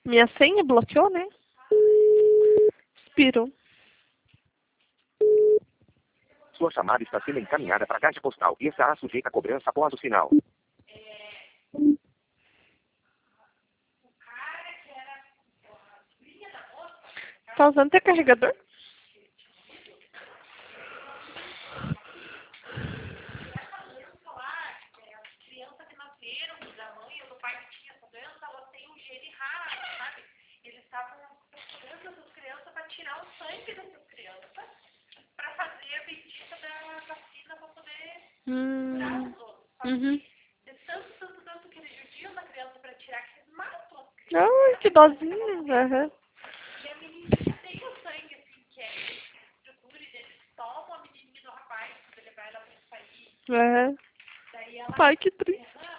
Minha senha bloqueou, né? Expirou. Sua chamada está sendo encaminhada para a caixa postal e estará sujeita a cobrança após o sinal. Tá usando teu carregador? Tirar o sangue dessas crianças para fazer a bendita da vacina para poder curar os outros. Uhum. De tanto que eles judiam da criança para tirar, que eles matam as crianças. Ai, que dozinho. Uhum. E a menininha tem o sangue, assim, que é estrutura, e eles tomam a menininha do rapaz quando ele vai lá para sair. Uhum. Daí ela... Pai, que triste.